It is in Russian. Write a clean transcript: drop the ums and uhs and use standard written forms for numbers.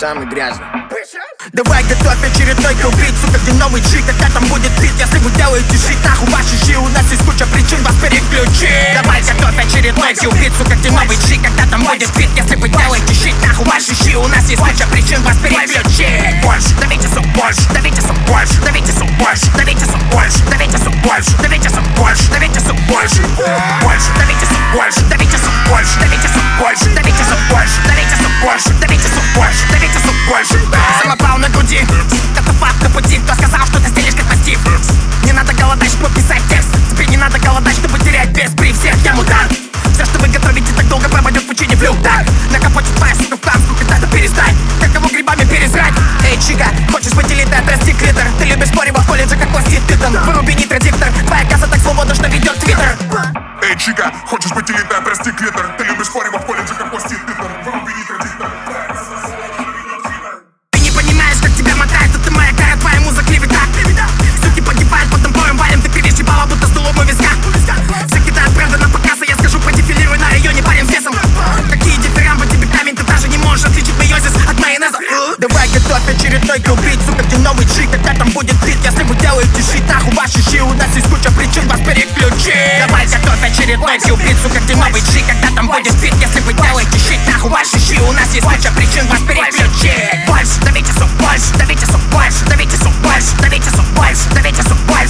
самый грязный. Давай готовь очередной кубик, сука, где новый джиг, когда там будет бит. Если вы делаете шит, нахуй ваши щи, у нас есть куча причин вас переключить. Давай готовь очередной кубик, сука, где новый джиг, когда там будет бит. Если вы делаете шит, нахуй ваши щи, у нас есть куча причин вас переключить. Больше, давите сук больше, давите сук больше, давите сук больше, давите сук больше, давите сук больше, давите сук больше, давите сук больше, больше, давите сук больше, давите сук больше, давите сук больше, давите сук больше, давите сук больше, давите сук больше, давите сук больше. Самопал на груди, это факт на пути. Кто сказал, что ты стелишь как мастиф? Не надо голодать, чтобы писать текст. Тебе не надо голодать, чтобы терять без при всех. Я мудант. Все, что вы готовите, так долго пропадет в пучине блюд. Так, на капоте твоя сука в камску, когда-то перестань. Как кого грибами пересрать? Эй, чика, хочешь быть элитой, отрасти клитор. Ты любишь порево в колледже, как пластит титан. Выруби нитродиктор, твоя касса так свободна, что ведет твиттер. Эй, чика, хочешь быть элитой, отрасти клитор. Ты любишь порево в колледже, как пластит титан. Выруби нитродиктор. Суки погибают, потом боем валим. Ты кривишь ебало, будто стулом у виска. Все кидают бренды на показ, а я скажу, продефилируй на районе парень с весом. Какие дифирамбы, тебе камень, ты даже не можешь отличить мейозис от майонеза. Давай готовь очередной кубик, сука, где новый джиг, когда там будет бит. Если вы делаете щит, нахуй ваши щи, у нас есть куча причин вас переключить. Давай готовь очередной кубик, сука, где новый джиг, когда там будет бит. Если вы делаете щит, нахуй ваши щи, у нас есть куча причин вас переключить. Больше, давите сук больше, давите сук больше, давите сук больше, давите сук больше, давите сук больше.